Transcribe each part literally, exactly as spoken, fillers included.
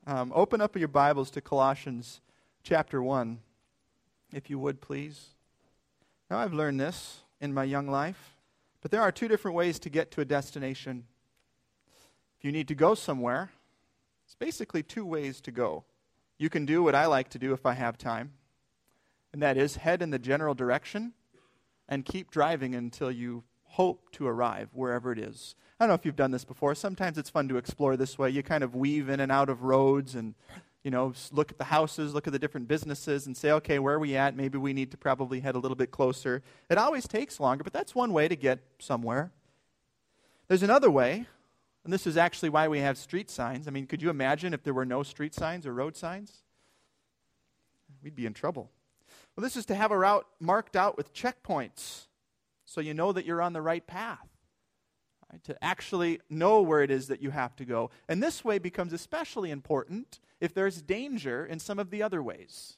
Um, open up your Bibles to Colossians chapter one, if you would, please. Now, I've learned this in my young life, but there are two different ways to get to a destination. If you need to go somewhere, it's basically two ways to go. You can do what I like to do if I have time, and that is head in the general direction and keep driving until you hope to arrive wherever it is. I don't know if you've done this before. Sometimes it's fun to explore this way. You kind of weave in and out of roads and, you know, look at the houses, look at the different businesses and say, okay, where are we at? Maybe we need to probably head a little bit closer. It always takes longer, but that's one way to get somewhere. There's another way, and this is actually why we have street signs. I mean, could you imagine if there were no street signs or road signs? We'd be in trouble. Well, this is to have a route marked out with checkpoints so you know that you're on the right path. To actually know where it is that you have to go. And this way becomes especially important if there's danger in some of the other ways.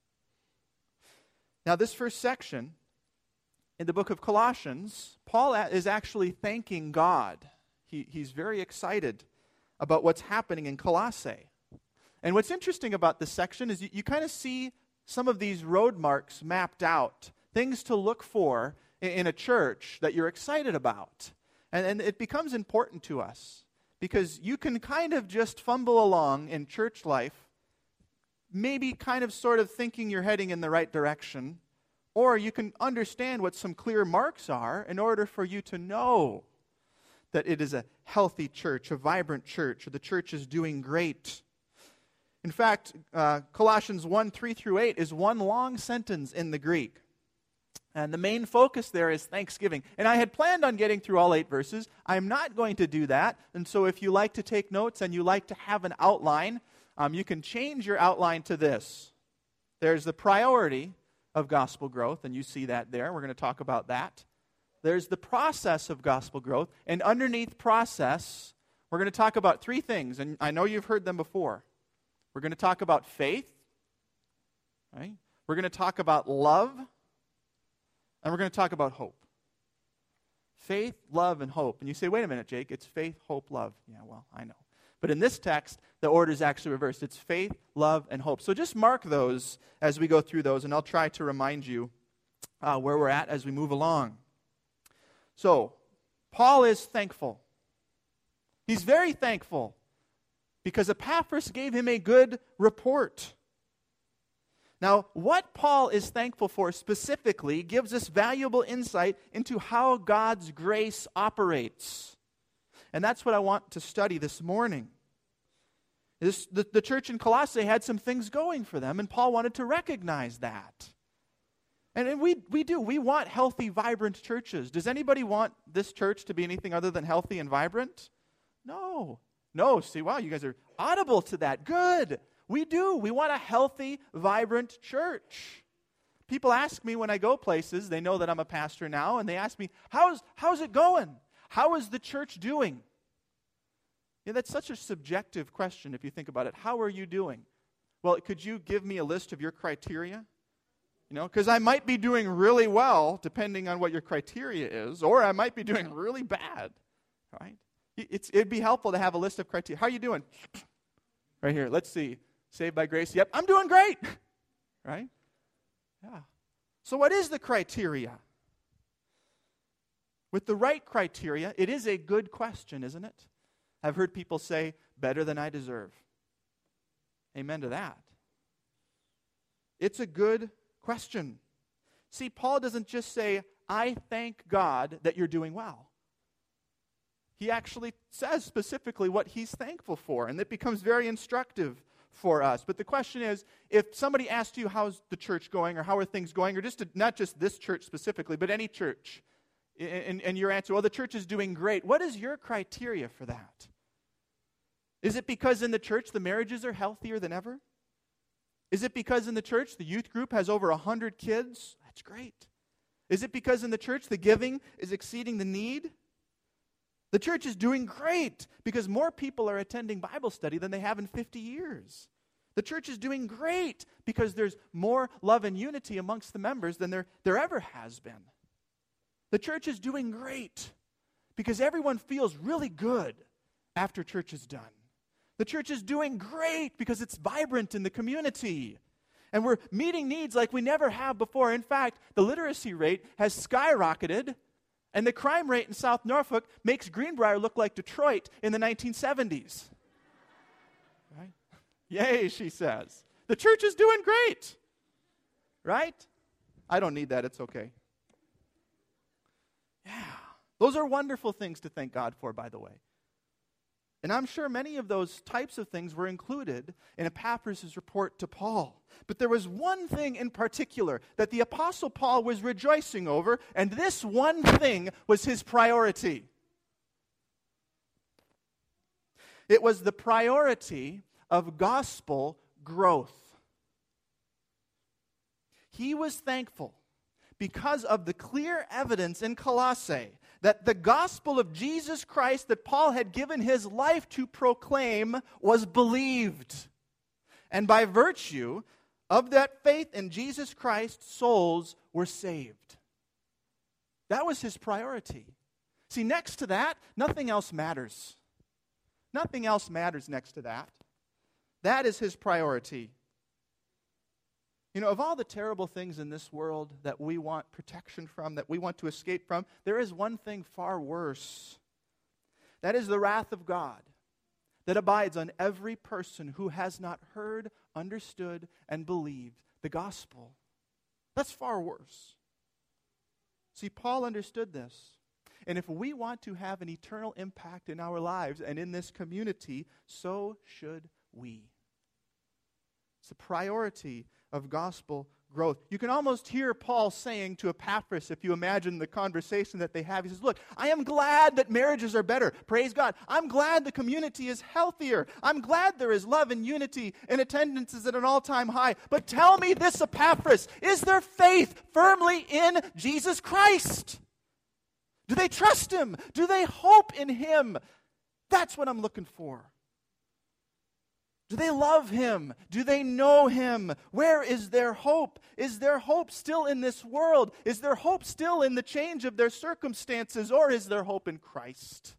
Now, this first section in the book of Colossians, Paul is actually thanking God. He, he's very excited about what's happening in Colossae. And what's interesting about this section is you, you kind of see some of these road marks mapped out, things to look for in, in a church that you're excited about. And, and it becomes important to us because you can kind of just fumble along in church life, maybe kind of sort of thinking you're heading in the right direction, or you can understand what some clear marks are in order for you to know that it is a healthy church, a vibrant church, or the church is doing great. In fact, uh, Colossians one, three through eight is one long sentence in the Greek. And the main focus there is thanksgiving. And I had planned on getting through all eight verses. I'm not going to do that. And so if you like to take notes and you like to have an outline, um, you can change your outline to this. There's the priority of gospel growth, and you see that there. We're going to talk about that. There's the process of gospel growth. And underneath process, we're going to talk about three things. And I know you've heard them before. We're going to talk about faith. Right? We're going to talk about love. And we're going to talk about hope. Faith, love, and hope. And you say, wait a minute, Jake, it's faith, hope, love. Yeah, well, I know. But in this text, the order is actually reversed. It's faith, love, and hope. So just mark those as we go through those, and I'll try to remind you uh, where we're at as we move along. So, Paul is thankful. He's very thankful because Epaphras gave him a good report. Now, what Paul is thankful for specifically gives us valuable insight into how God's grace operates. And that's what I want to study this morning. This, the, the church in Colossae had some things going for them, and Paul wanted to recognize that. And, and we, we do. We want healthy, vibrant churches. Does anybody want this church to be anything other than healthy and vibrant? No. No. See, wow, you guys are audible to that. Good. We do. We want a healthy, vibrant church. People ask me when I go places, they know that I'm a pastor now, and they ask me, how's, how's it going? How is the church doing? Yeah, that's such a subjective question if you think about it. How are you doing? Well, could you give me a list of your criteria? You know, because I might be doing really well, depending on what your criteria is, or I might be doing really bad, right? It's, it'd be helpful to have a list of criteria. How are you doing? Right here, let's see. Saved by grace. Yep, I'm doing great. Right? Yeah. So what is the criteria? With the right criteria, it is a good question, isn't it? I've heard people say, better than I deserve. Amen to that. It's a good question. See, Paul doesn't just say, I thank God that you're doing well. He actually says specifically what he's thankful for, and it becomes very instructive for us. But the question is, if somebody asked you, how's the church going, or how are things going, or just to, not just this church specifically, but any church, and, and your answer, well, the church is doing great, what is your criteria for that? Is it because in the church the marriages are healthier than ever? Is it because in the church the youth group has over one hundred kids? That's great. Is it because in the church the giving is exceeding the need? The church is doing great because more people are attending Bible study than they have in fifty years. The church is doing great because there's more love and unity amongst the members than there, there ever has been. The church is doing great because everyone feels really good after church is done. The church is doing great because it's vibrant in the community. And we're meeting needs like we never have before. In fact, the literacy rate has skyrocketed, and the crime rate in South Norfolk makes Greenbrier look like Detroit in the nineteen seventies. Right? Yay, she says. The church is doing great. Right? I don't need that. It's okay. Yeah. Those are wonderful things to thank God for, by the way. And I'm sure many of those types of things were included in Epaphras' report to Paul. But there was one thing in particular that the Apostle Paul was rejoicing over, and this one thing was his priority. It was the priority of gospel growth. He was thankful because of the clear evidence in Colossae that the gospel of Jesus Christ that Paul had given his life to proclaim was believed. And by virtue of that faith in Jesus Christ, souls were saved. That was his priority. See, next to that, nothing else matters. Nothing else matters next to that. That is his priority. You know, of all the terrible things in this world that we want protection from, that we want to escape from, there is one thing far worse. That is the wrath of God that abides on every person who has not heard, understood, and believed the gospel. That's far worse. See, Paul understood this. And if we want to have an eternal impact in our lives and in this community, so should we. It's a priority of gospel growth. You can almost hear Paul saying to Epaphras, if you imagine the conversation that they have, he says, look, I am glad that marriages are better. Praise God. I'm glad the community is healthier. I'm glad there is love and unity and attendance is at an all-time high. But tell me this, Epaphras, is there faith firmly in Jesus Christ? Do they trust Him? Do they hope in Him? That's what I'm looking for. Do they love Him? Do they know Him? Where is their hope? Is their hope still in this world? Is their hope still in the change of their circumstances? Or is their hope in Christ?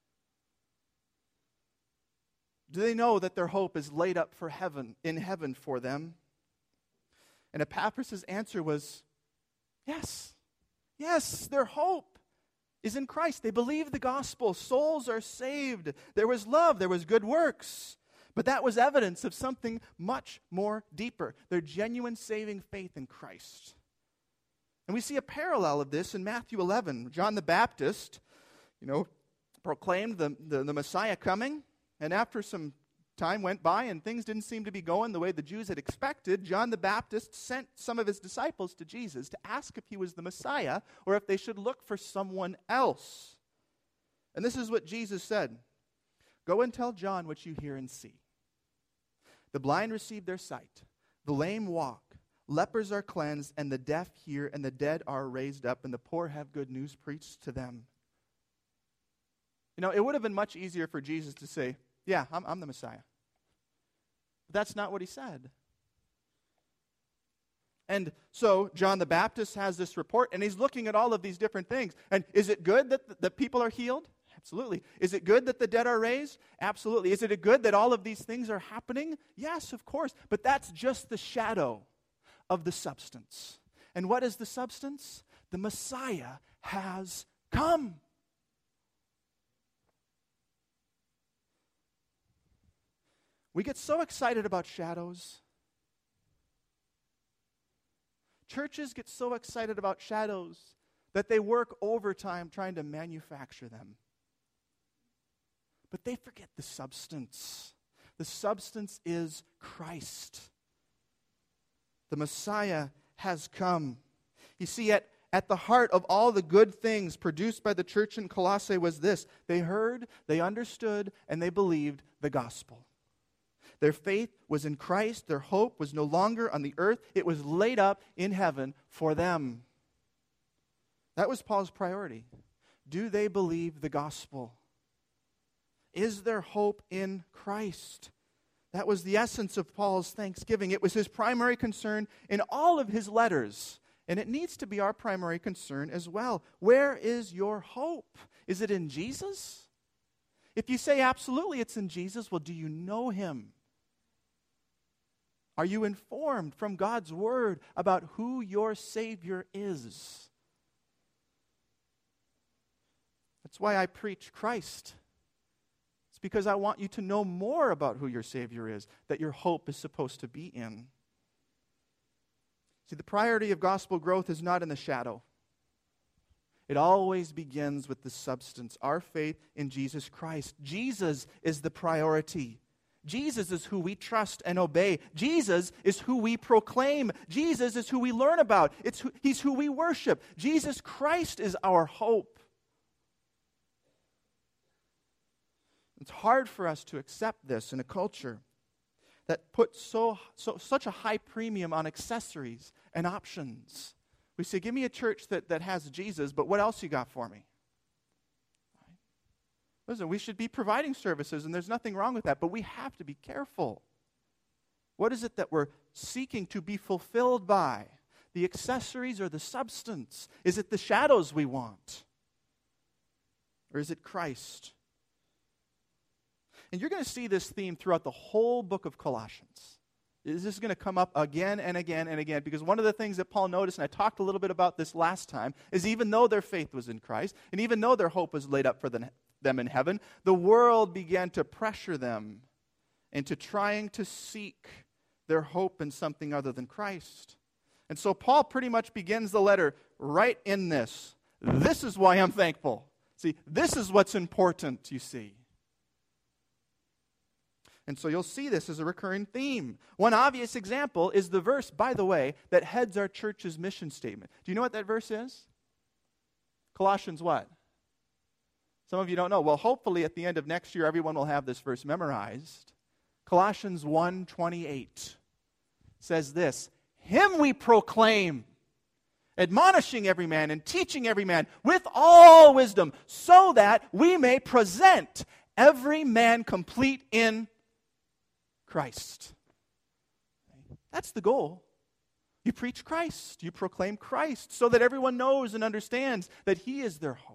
Do they know that their hope is laid up for heaven, in heaven for them? And Epaphras' answer was, yes. Yes, their hope is in Christ. They believe the gospel. Souls are saved. There was love. There was good works. But that was evidence of something much more deeper, their genuine saving faith in Christ. And we see a parallel of this in Matthew eleven. John the Baptist, you know, proclaimed the, the, the Messiah coming, and after some time went by and things didn't seem to be going the way the Jews had expected, John the Baptist sent some of his disciples to Jesus to ask if he was the Messiah or if they should look for someone else. And this is what Jesus said. Go and tell John what you hear and see. The blind receive their sight, the lame walk, lepers are cleansed, and the deaf hear, and the dead are raised up, and the poor have good news preached to them. You know, it would have been much easier for Jesus to say, yeah, I'm, I'm the Messiah. But that's not what he said. And so John the Baptist has this report, and he's looking at all of these different things. And is it good that the people are healed? Absolutely. Is it good that the dead are raised? Absolutely. Is it good that all of these things are happening? Yes, of course. But that's just the shadow of the substance. And what is the substance? The Messiah has come. We get so excited about shadows. Churches get so excited about shadows that they work overtime trying to manufacture them. But they forget the substance. The substance is Christ. The Messiah has come. You see, at, at the heart of all the good things produced by the church in Colossae was this. They heard, they understood, and they believed the gospel. Their faith was in Christ. Their hope was no longer on the earth. It was laid up in heaven for them. That was Paul's priority. Do they believe the gospel? Is there hope in Christ? That was the essence of Paul's thanksgiving. It was his primary concern in all of his letters. And it needs to be our primary concern as well. Where is your hope? Is it in Jesus? If you say absolutely it's in Jesus, well, do you know him? Are you informed from God's word about who your Savior is? That's why I preach Christ. It's because I want you to know more about who your Savior is, that your hope is supposed to be in. See, the priority of gospel growth is not in the shadow. It always begins with the substance, our faith in Jesus Christ. Jesus is the priority. Jesus is who we trust and obey. Jesus is who we proclaim. Jesus is who we learn about. It's who, he's who we worship. Jesus Christ is our hope. It's hard for us to accept this in a culture that puts so, so, such a high premium on accessories and options. We say, give me a church that, that has Jesus, but what else you got for me? Listen, we should be providing services, and there's nothing wrong with that, but we have to be careful. What is it that we're seeking to be fulfilled by? The accessories or the substance? Is it the shadows we want? Or is it Christ? And you're going to see this theme throughout the whole book of Colossians. This is going to come up again and again and again, because one of the things that Paul noticed, and I talked a little bit about this last time, is even though their faith was in Christ, and even though their hope was laid up for them in heaven, the world began to pressure them into trying to seek their hope in something other than Christ. And so Paul pretty much begins the letter right in this. This is why I'm thankful. See, this is what's important, you see. And so you'll see this as a recurring theme. One obvious example is the verse, by the way, that heads our church's mission statement. Do you know what that verse is? Colossians what? Some of you don't know. Well, hopefully at the end of next year, everyone will have this verse memorized. Colossians one twenty-eight says this, Him we proclaim, admonishing every man and teaching every man with all wisdom, so that we may present every man complete in Christ. That's the goal. You preach Christ. You proclaim Christ so that everyone knows and understands that He is their hope.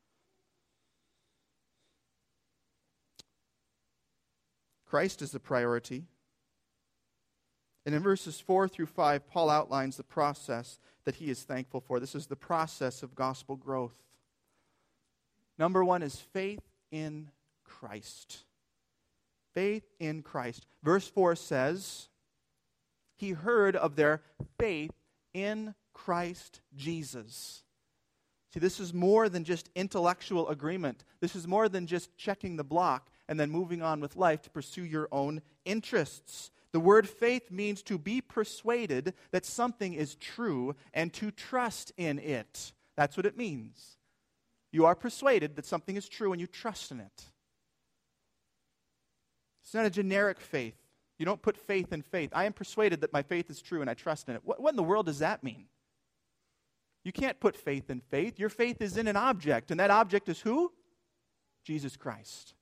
Christ is the priority. And in verses four through five, Paul outlines the process that he is thankful for. This is the process of gospel growth. Number one is faith in Christ. Faith in Christ. Verse four says, he heard of their faith in Christ Jesus. See, this is more than just intellectual agreement. This is more than just checking the block and then moving on with life to pursue your own interests. The word faith means to be persuaded that something is true and to trust in it. That's what it means. You are persuaded that something is true and you trust in it. It's not a generic faith. You don't put faith in faith. I am persuaded that my faith is true and I trust in it. What, what in the world does that mean? You can't put faith in faith. Your faith is in an object, and that object is who? Jesus Christ.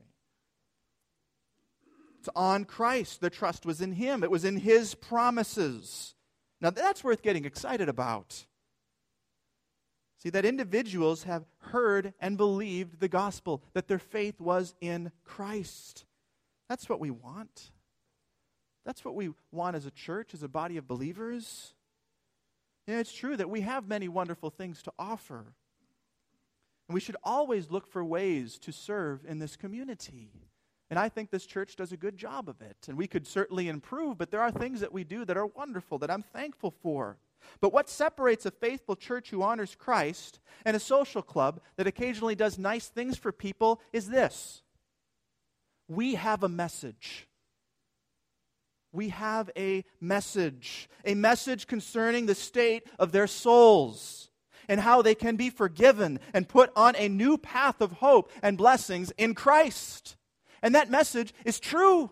It's on Christ. Their trust was in Him. It was in His promises. Now that's worth getting excited about. See, that individuals have heard and believed the gospel, that their faith was in Christ. That's what we want. That's what we want as a church, as a body of believers. Yeah, it's true that we have many wonderful things to offer. And we should always look for ways to serve in this community. And I think this church does a good job of it. And we could certainly improve, but there are things that we do that are wonderful, that I'm thankful for. But what separates a faithful church who honors Christ and a social club that occasionally does nice things for people is this. We have a message. We have a message. A message concerning the state of their souls and how they can be forgiven and put on a new path of hope and blessings in Christ. And that message is true.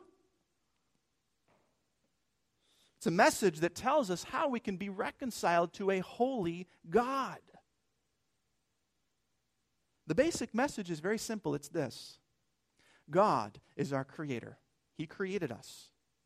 It's a message that tells us how we can be reconciled to a holy God. The basic message is very simple. It's this. God is our creator. He created us.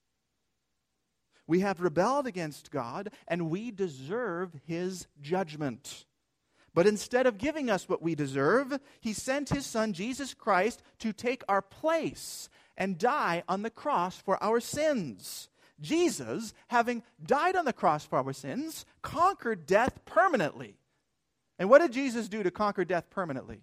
We have rebelled against God, and we deserve His judgment. But instead of giving us what we deserve, he sent his Son, Jesus Christ, to take our place and die on the cross for our sins. Jesus, having died on the cross for our sins, conquered death permanently. And what did Jesus do to conquer death permanently?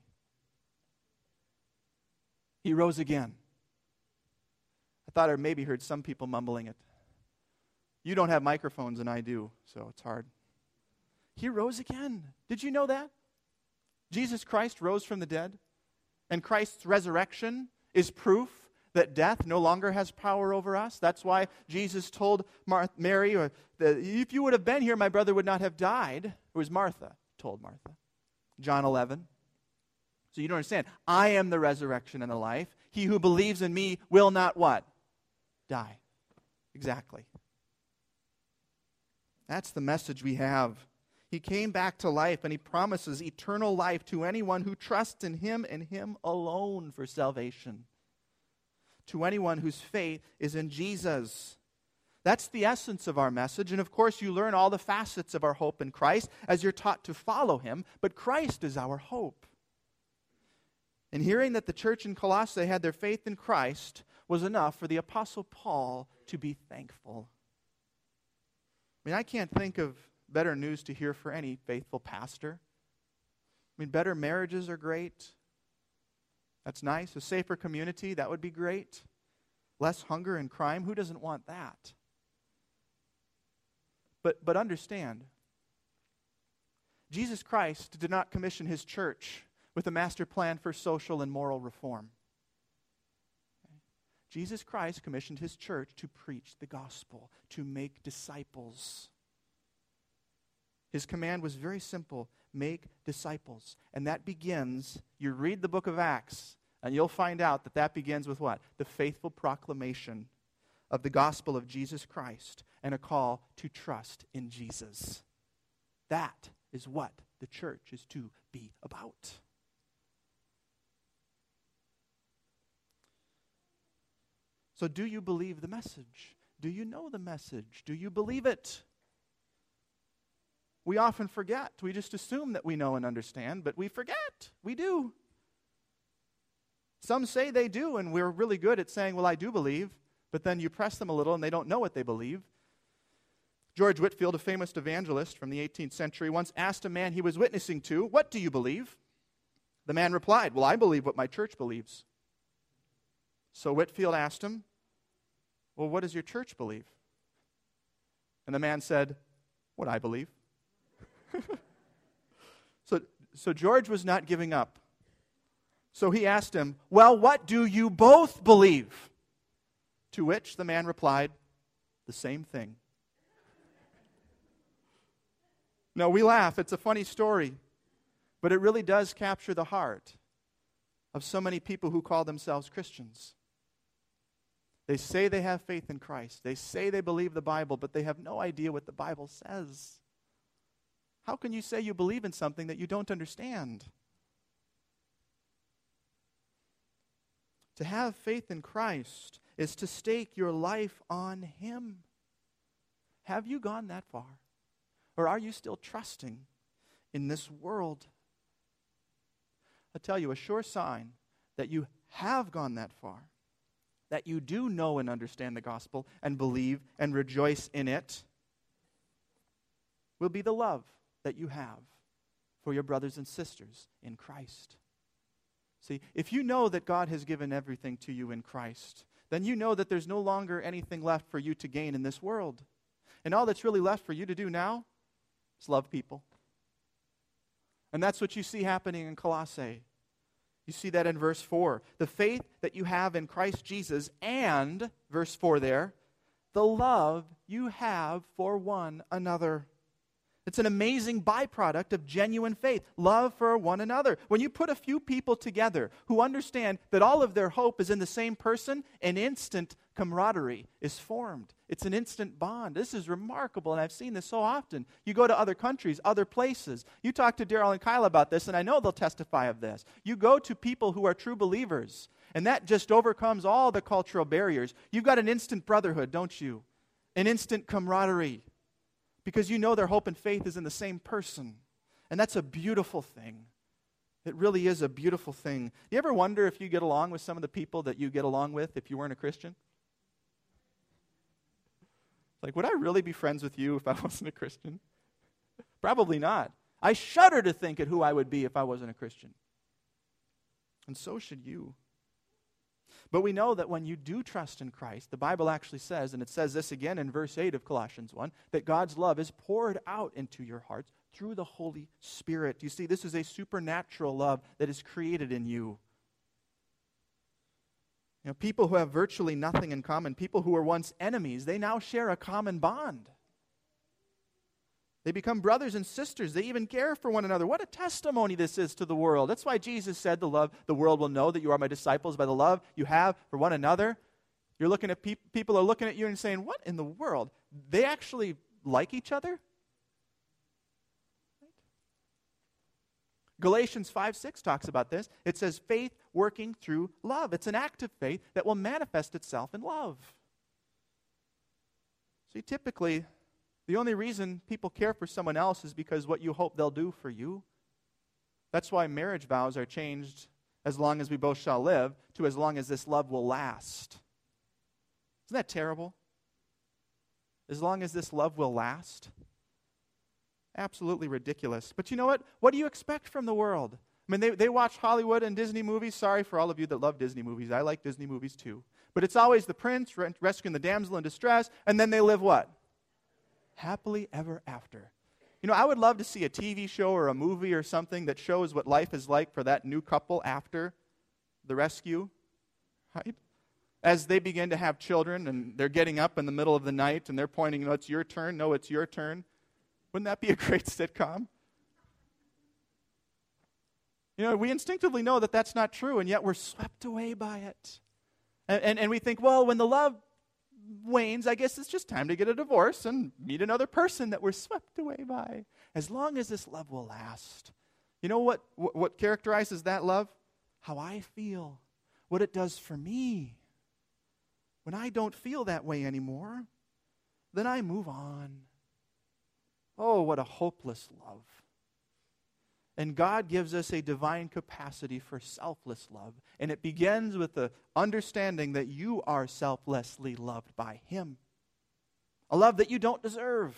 He rose again. I thought I maybe heard some people mumbling it. You don't have microphones and I do, so it's hard. He rose again. Did you know that? Jesus Christ rose from the dead, and Christ's resurrection is proof that death no longer has power over us. That's why Jesus told Mar- Mary, or the, if you would have been here, my brother would not have died. It was Martha told Martha. John eleven. So you don't understand. I am the resurrection and the life. He who believes in me will not what? Die. Exactly. That's the message we have. He came back to life, and he promises eternal life to anyone who trusts in him and him alone for salvation. To anyone whose faith is in Jesus. That's the essence of our message. And of course, you learn all the facets of our hope in Christ as you're taught to follow him. But Christ is our hope. And hearing that the church in Colossae had their faith in Christ was enough for the Apostle Paul to be thankful. I mean, I can't think of better news to hear for any faithful pastor. I mean, better marriages are great. That's nice. A safer community, that would be great. Less hunger and crime, who doesn't want that? But, but understand, Jesus Christ did not commission his church with a master plan for social and moral reform. Okay? Jesus Christ commissioned his church to preach the gospel, to make disciples. His command was very simple: make disciples. And that begins, you read the book of Acts, and you'll find out that that begins with what? The faithful proclamation of the gospel of Jesus Christ and a call to trust in Jesus. That is what the church is to be about. So do you believe the message? Do you know the message? Do you believe it? We often forget. We just assume that we know and understand, but we forget. We do. Some say they do, and we're really good at saying, well, I do believe, but then you press them a little and they don't know what they believe. George Whitefield, a famous evangelist from the eighteenth century, once asked a man he was witnessing to, "What do you believe?" The man replied, "Well, I believe what my church believes." So Whitefield asked him, "Well, what does your church believe?" And the man said, "What I believe." so, so George was not giving up. So he asked him, "Well, what do you both believe?" To which the man replied, "The same thing." No, we laugh. It's a funny story. But it really does capture the heart of so many people who call themselves Christians. They say they have faith in Christ. They say they believe the Bible, but they have no idea what the Bible says. How can you say you believe in something that you don't understand? To have faith in Christ is to stake your life on him. Have you gone that far? Or are you still trusting in this world? I'll tell you, a sure sign that you have gone that far, that you do know and understand the gospel and believe and rejoice in it, will be the love that you have for your brothers and sisters in Christ. See, if you know that God has given everything to you in Christ, then you know that there's no longer anything left for you to gain in this world. And all that's really left for you to do now is love people. And that's what you see happening in Colossae. You see that in verse four. The faith that you have in Christ Jesus and, verse four there, the love you have for one another. It's an amazing byproduct of genuine faith, love for one another. When you put a few people together who understand that all of their hope is in the same person, an instant camaraderie is formed. It's an instant bond. This is remarkable, and I've seen this so often. You go to other countries, other places. You talk to Daryl and Kyle about this, and I know they'll testify of this. You go to people who are true believers, and that just overcomes all the cultural barriers. You've got an instant brotherhood, don't you? An instant camaraderie. Because you know their hope and faith is in the same person. And that's a beautiful thing. It really is a beautiful thing. Do you ever wonder if you get along with some of the people that you get along with if you weren't a Christian? Like, would I really be friends with you if I wasn't a Christian? Probably not. I shudder to think at who I would be if I wasn't a Christian. And so should you. But we know that when you do trust in Christ, the Bible actually says, and it says this again in verse eight of Colossians one, that God's love is poured out into your hearts through the Holy Spirit. You see, this is a supernatural love that is created in you. You know, people who have virtually nothing in common, people who were once enemies, they now share a common bond. They become brothers and sisters. They even care for one another. What a testimony this is to the world. That's why Jesus said the love the world will know that you are my disciples by the love you have for one another. You're looking at pe- people are looking at you and saying, "What in the world? They actually like each other?" Galatians five six talks about this. It says faith working through love. It's an act of faith that will manifest itself in love. See, typically, the only reason people care for someone else is because what you hope they'll do for you. That's why marriage vows are changed as long as we both shall live to as long as this love will last. Isn't that terrible? As long as this love will last. Absolutely ridiculous. But you know what? What do you expect from the world? I mean, they, they watch Hollywood and Disney movies. Sorry for all of you that love Disney movies. I like Disney movies too. But it's always the prince re- rescuing the damsel in distress, and then they live what? Happily ever after. You know, I would love to see a T V show or a movie or something that shows what life is like for that new couple after the rescue, right? As they begin to have children and they're getting up in the middle of the night and they're pointing, no, it's your turn, no, it's your turn. Wouldn't that be a great sitcom? You know, we instinctively know that that's not true, and yet we're swept away by it. And, and, and we think, well, when the love wanes, I guess it's just time to get a divorce and meet another person that we're swept away by. As long as this love will last. You know what, what, what characterizes that love? How I feel. What it does for me. When I don't feel that way anymore, then I move on. Oh, what a hopeless love. And God gives us a divine capacity for selfless love. And it begins with the understanding that you are selflessly loved by Him. A love that you don't deserve.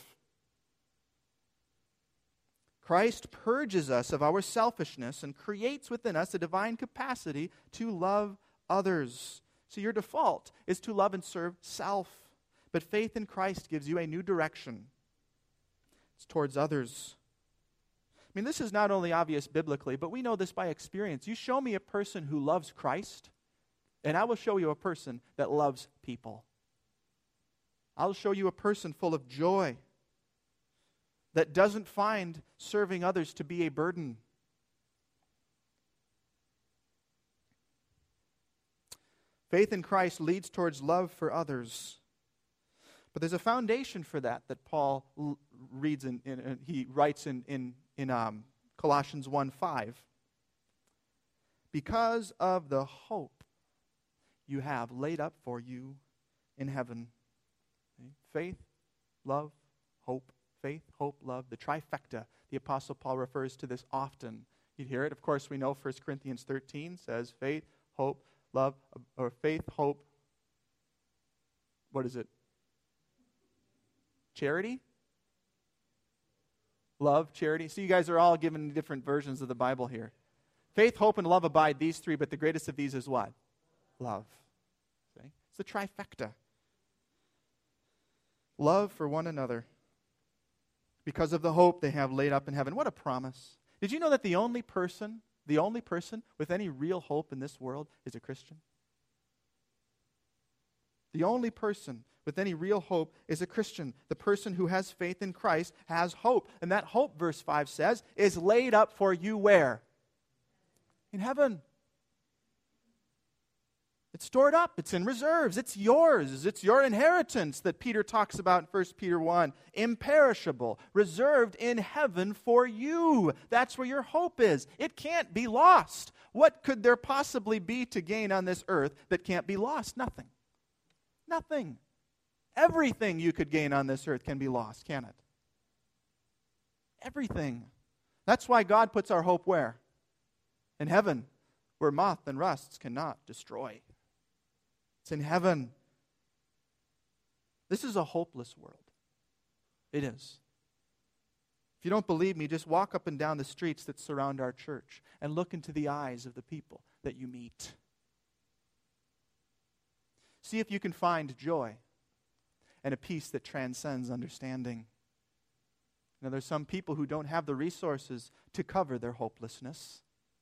Christ purges us of our selfishness and creates within us a divine capacity to love others. So your default is to love and serve self. But faith in Christ gives you a new direction. It's towards others. I mean, this is not only obvious biblically, but we know this by experience. You show me a person who loves Christ, and I will show you a person that loves people. I'll show you a person full of joy that doesn't find serving others to be a burden. Faith in Christ leads towards love for others. But there's a foundation for that that Paul l- reads in, in, in he writes in in, in um, Colossians one five. Because of the hope you have laid up for you in heaven. Okay? Faith, love, hope. Faith, hope, love. The trifecta. The Apostle Paul refers to this often. You hear it. Of course, we know First Corinthians thirteen says faith, hope, love, or faith, hope. What is it? Charity? Love, charity. So you guys are all given different versions of the Bible here. Faith, hope, and love abide, these three, but the greatest of these is what? Love. Okay? It's the trifecta. Love for one another because of the hope they have laid up in heaven. What a promise. Did you know that the only person, the only person with any real hope in this world is a Christian? The only person with any real hope is a Christian. The person who has faith in Christ has hope. And that hope, verse five says, is laid up for you where? In heaven. It's stored up. It's in reserves. It's yours. It's your inheritance that Peter talks about in First Peter one. Imperishable. Reserved in heaven for you. That's where your hope is. It can't be lost. What could there possibly be to gain on this earth that can't be lost? Nothing. Nothing. Everything you could gain on this earth can be lost, can it? Everything. That's why God puts our hope where? In heaven, where moth and rusts cannot destroy. It's in heaven. This is a hopeless world. It is. If you don't believe me, just walk up and down the streets that surround our church and look into the eyes of the people that you meet. See if you can find joy and a peace that transcends understanding. Now, there's some people who don't have the resources to cover their hopelessness.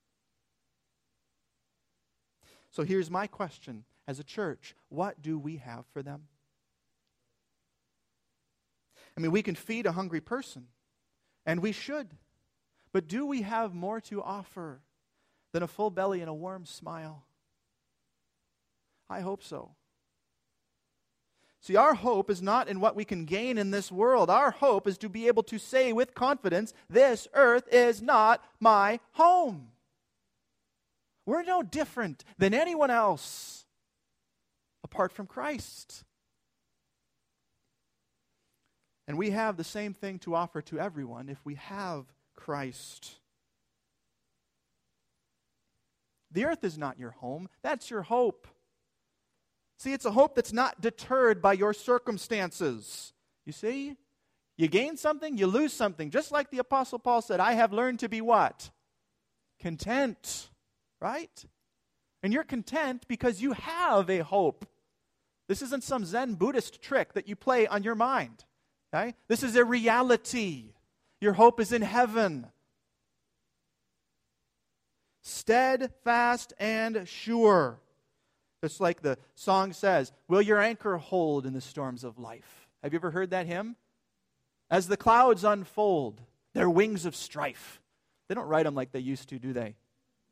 So here's my question as a church. What do we have for them? I mean, we can feed a hungry person, and we should. But do we have more to offer than a full belly and a warm smile? I hope so. See, our hope is not in what we can gain in this world. Our hope is to be able to say with confidence, this earth is not my home. We're no different than anyone else apart from Christ. And we have the same thing to offer to everyone if we have Christ. The earth is not your home. That's your hope. See, it's a hope that's not deterred by your circumstances. You see? You gain something, you lose something. Just like the Apostle Paul said, I have learned to be what? Content. Right? And you're content because you have a hope. This isn't some Zen Buddhist trick that you play on your mind. Okay? This is a reality. Your hope is in heaven. Steadfast and sure. Just like the song says, will your anchor hold in the storms of life? Have you ever heard that hymn? As the clouds unfold, their wings of strife. They don't write them like they used to, do they?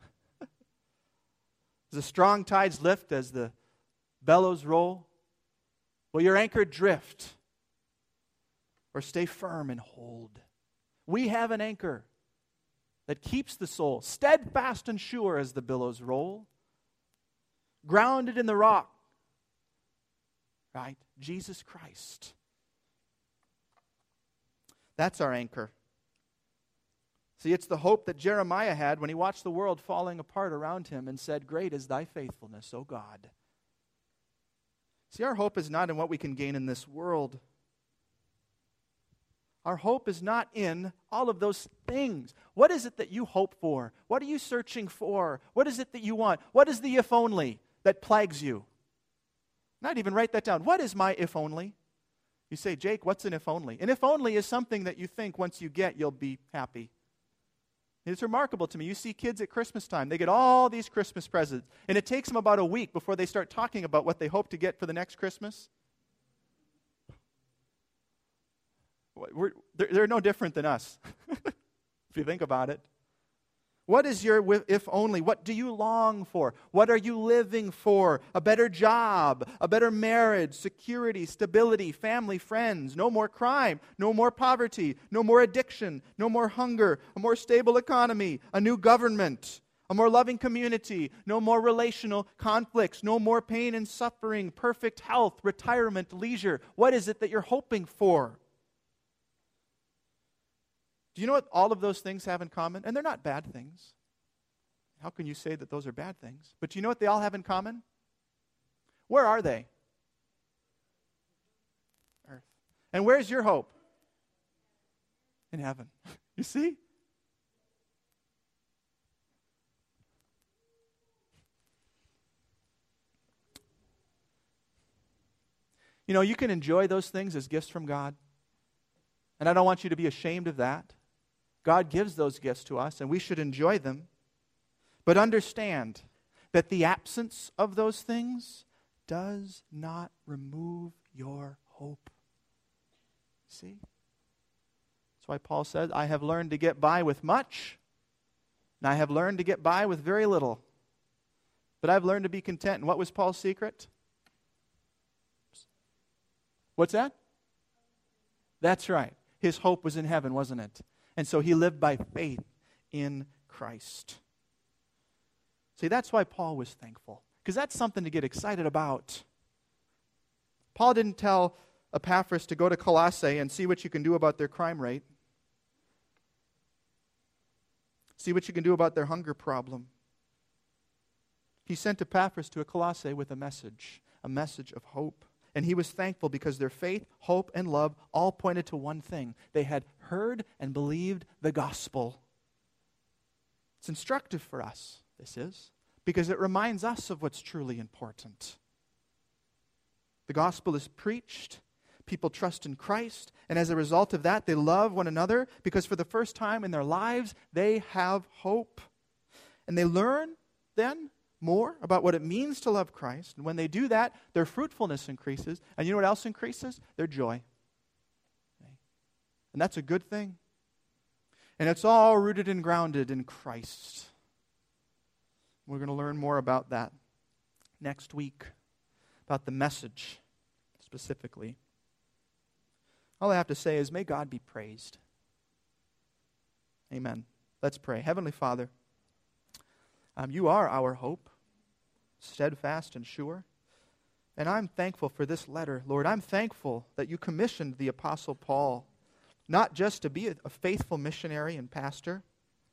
As the strong tides lift, as the bellows roll, will your anchor drift or stay firm and hold? We have an anchor that keeps the soul steadfast and sure as the billows roll, grounded in the rock, right? Jesus Christ. That's our anchor. See, it's the hope that Jeremiah had when he watched the world falling apart around him and said, great is thy faithfulness, O God. See, our hope is not in what we can gain in this world. Our hope is not in all of those things. What is it that you hope for? What are you searching for? What is it that you want? What is the if only that plagues you? Not even write that down. What is my if only? You say, Jake, what's an if only? An if only is something that you think once you get, you'll be happy. It's remarkable to me. You see kids at Christmas time. They get all these Christmas presents. And it takes them about a week before they start talking about what they hope to get for the next Christmas. We're, they're, they're no different than us, if you think about it. What is your if only? What do you long for? What are you living for? A better job, a better marriage, security, stability, family, friends, no more crime, no more poverty, no more addiction, no more hunger, a more stable economy, a new government, a more loving community, no more relational conflicts, no more pain and suffering, perfect health, retirement, leisure. What is it that you're hoping for? Do you know what all of those things have in common? And they're not bad things. How can you say that those are bad things? But do you know what they all have in common? Where are they? Earth. And where's your hope? In heaven. You see? You know, you can enjoy those things as gifts from God. And I don't want you to be ashamed of that. God gives those gifts to us, and we should enjoy them. But understand that the absence of those things does not remove your hope. See? That's why Paul said, I have learned to get by with much, and I have learned to get by with very little. But I've learned to be content. And what was Paul's secret? What's that? That's right. His hope was in heaven, wasn't it? And so he lived by faith in Christ. See, that's why Paul was thankful, because that's something to get excited about. Paul didn't tell Epaphras to go to Colossae and see what you can do about their crime rate. See what you can do about their hunger problem. He sent Epaphras to a Colossae with a message, a message of hope. And he was thankful because their faith, hope, and love all pointed to one thing. They had heard and believed the gospel. It's instructive for us, this is, because it reminds us of what's truly important. The gospel is preached, people trust in Christ, and as a result of that, they love one another because for the first time in their lives, they have hope. And they learn then more about what it means to love Christ. And when they do that, their fruitfulness increases. And you know what else increases? Their joy. And that's a good thing. And it's all rooted and grounded in Christ. We're going to learn more about that next week, about the message specifically. All I have to say is, may God be praised. Amen. Let's pray. Heavenly Father, um, you are our hope, steadfast and sure. And I'm thankful for this letter, Lord. I'm thankful that you commissioned the Apostle Paul not just to be a, a faithful missionary and pastor,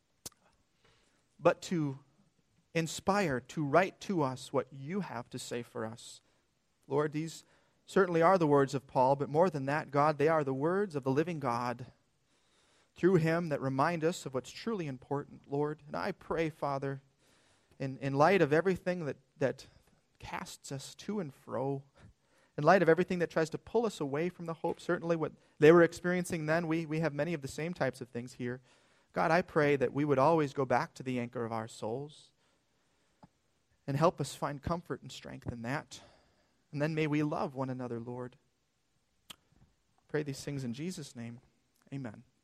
but to inspire, to write to us what you have to say for us. Lord, these certainly are the words of Paul, but more than that, God, they are the words of the living God through him that remind us of what's truly important, Lord. And I pray, Father, in, in light of everything that, that casts us to and fro, in light of everything that tries to pull us away from the hope, certainly what they were experiencing then, we, we have many of the same types of things here. God, I pray that we would always go back to the anchor of our souls and help us find comfort and strength in that. And then may we love one another, Lord. Pray these things in Jesus' name. Amen.